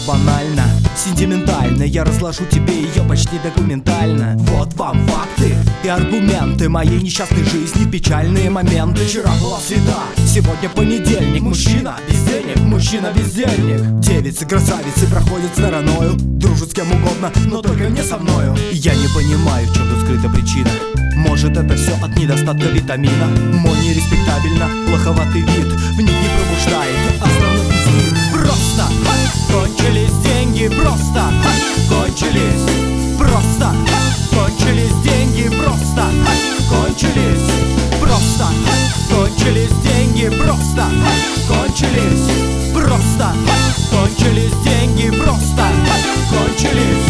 банально, сентиментально. Я разложу тебе ее почти документально. Вот вам факты и аргументы моей несчастной жизни, печальные моменты. Вчера была среда, сегодня понедельник. Мужчина без денег, мужчина бездельник. Девицы, красавицы проходят стороною, дружат с кем угодно, но только не со мною. Я не понимаю, в чем тут скрыта причина. Может, это все от недостатка витамина. Мой нереспектабельно плоховатый вид в них не пробуждает основной инстинкт. Просто кончились деньги, просто кончились. Просто кончились деньги, просто кончились. Просто кончились деньги, просто кончились. Просто кончились деньги, просто кончились.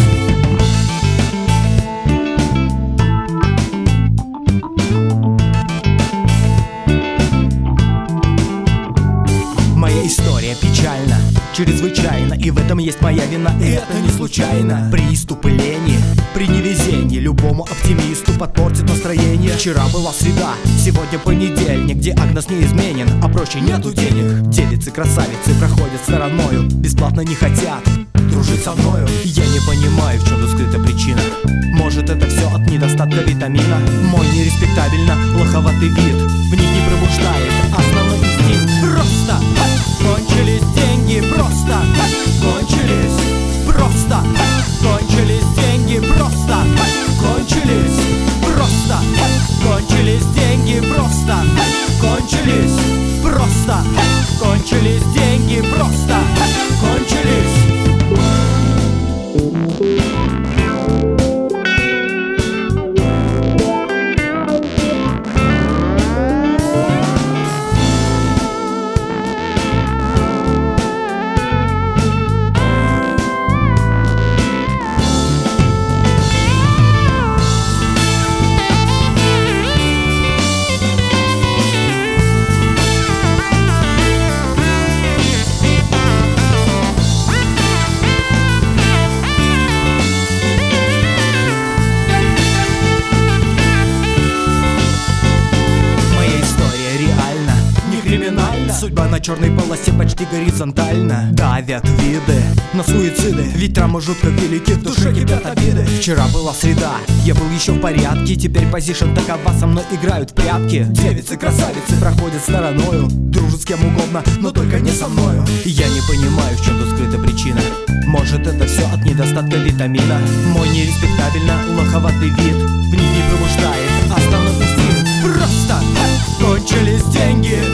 Моя история печальна, чрезвычайно, и в этом есть моя вина, и это не случайно. Приступы лени, при невезении любому оптимисту подпортит настроение. Вчера была среда, сегодня понедельник, диагноз неизменен, а проще нету денег. Девицы, красавицы проходят стороною, бесплатно не хотят дружить со мною. Я не понимаю, в чем тут скрыта причина. Может, это все от недостатка витамина. Мой нереспектабельно лоховатый вид в них не пробуждает основной инстинкт. Просто кончились деньги, просто кончились. Просто кончились деньги, просто кончились. Просто кончились деньги, просто кончились. Просто кончились деньги, просто кончились. Судьба на черной полосе почти горизонтально. Давят виды на суициды, ведь травмы жутко велики, в душе кипят обиды. Вчера была среда, я был еще в порядке. Теперь позишн такова, со мной играют в прятки. Девицы, красавицы проходят стороною, дружат с кем угодно, но только не со мною. Я не понимаю, в чем тут скрыта причина. Может, это все от недостатка витамина. Мой нереспектабельно лоховатый вид в них не пробуждает основной инстинкт. Просто кончились деньги,